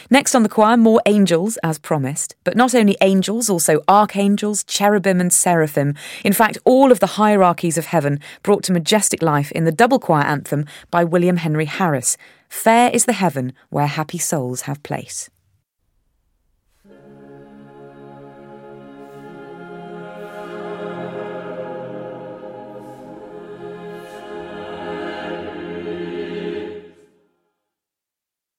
Next on the choir, more angels, as promised. But not only angels, also archangels, cherubim and seraphim. In fact, all of the hierarchies of heaven brought to majestic life in the double choir anthem by William Henry Harris. Fair is the heaven where happy souls have place.